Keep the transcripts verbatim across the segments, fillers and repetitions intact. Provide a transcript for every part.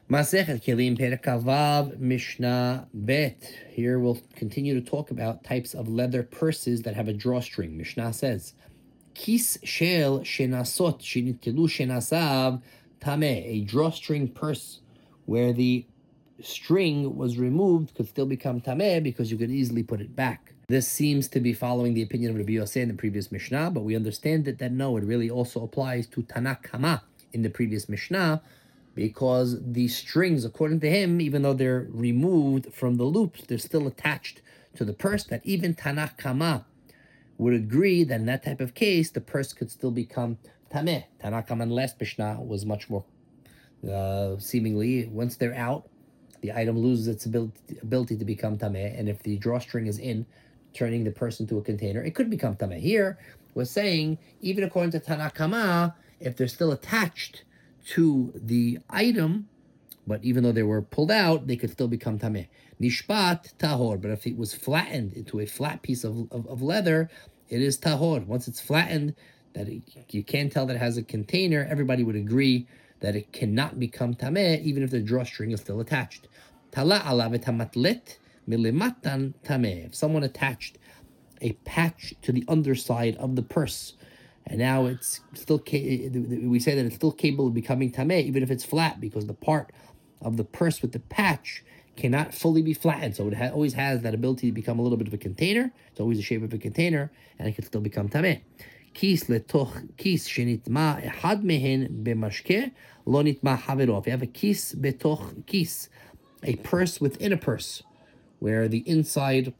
Masechet Kelim Perek Vav Mishnah Bet. Here we'll continue to talk about types of leather purses that have a drawstring. Mishnah says, Kis shel shenasot shenitelu shenasav tameh. A drawstring purse where the string was removed could still become tameh because you could easily put it back. This seems to be following the opinion of Rabbi Yosef in the previous Mishnah, but we understand that, that no, it really also applies to Tanakh Hama in the previous Mishnah, because the strings, according to him, even though they're removed from the loops, they're still attached to the purse, that even Tanakh Hama would agree that in that type of case, the purse could still become tameh. Tanakh Hama in the last Mishnah was much more, uh, seemingly, once they're out, the item loses its ability, ability to become tameh, and if the drawstring is in, turning the purse into a container, it could become tameh. Here, we're saying, even according to Tanakh Hama, if they're still attached to the item, but even though they were pulled out, they could still become tameh. Nishpat tahor, but if it was flattened into a flat piece of, of, of leather, it is tahor. Once it's flattened, that it, you can't tell that it has a container, everybody would agree that it cannot become tameh, even if the drawstring is still attached. Tala alavet hamatlet milimatan tameh. If someone attached a patch to the underside of the purse, and now it's still, we say that it's still capable of becoming tameh, even if it's flat, because the part of the purse with the patch cannot fully be flattened. So it ha- always has that ability to become a little bit of a container. It's always the shape of a container, and it can still become tameh. Kis letoch kis shenitma ehad mehen b'mashke lo nitma havero. If you have a kis betoch kis, a purse within a purse, where the inside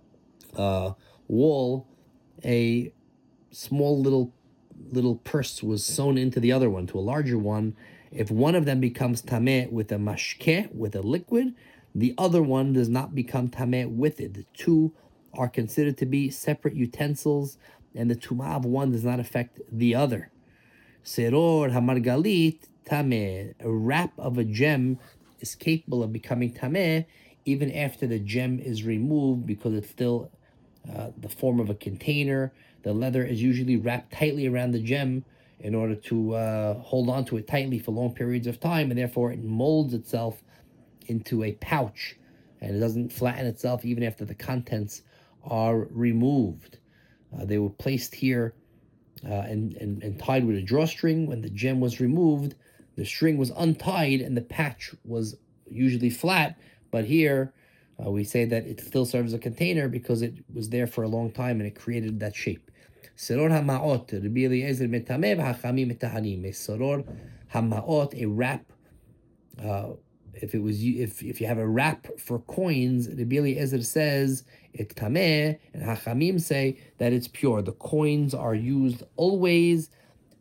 uh, wall, a small little little purse was sewn into the other one, to a larger one. If one of them becomes tameh with a mashke, with a liquid, the other one does not become tameh with it. The two are considered to be separate utensils, and the tumah of one does not affect the other. Seror hamargalit tameh. A wrap of a gem is capable of becoming tameh even after the gem is removed, because it's still uh, the form of a container. The leather is usually wrapped tightly around the gem in order to uh, hold on to it tightly for long periods of time, and therefore it molds itself into a pouch, and it doesn't flatten itself even after the contents are removed. Uh, they were placed here uh, and, and, and tied with a drawstring. When the gem was removed, the string was untied and the patch was usually flat, but here uh, we say that it still serves as a container because it was there for a long time and it created that shape. Seror hamaot, Rabbi Eliezer metameh v'hachamim metahanim. A seror hamaot, a wrap. Uh, if it was if if you have a wrap for coins, Rabbi Eliezer says it's tameh, and hachamim say that it's pure. The coins are used always.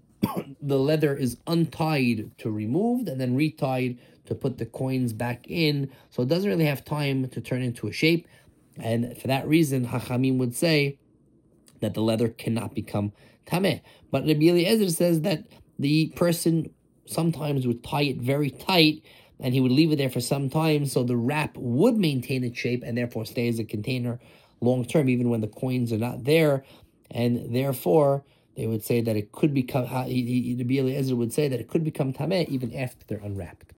The leather is untied to removed and then retied to put the coins back in, so it doesn't really have time to turn into a shape. And for that reason, hachamim would say that the leather cannot become tameh. But Rabbi Eliezer says that the person sometimes would tie it very tight, and he would leave it there for some time, so the wrap would maintain its shape and therefore stay as a container long term, even when the coins are not there. And therefore, they would say that it could become, Rabbi Eliezer would say that it could become tameh even after they're unwrapped.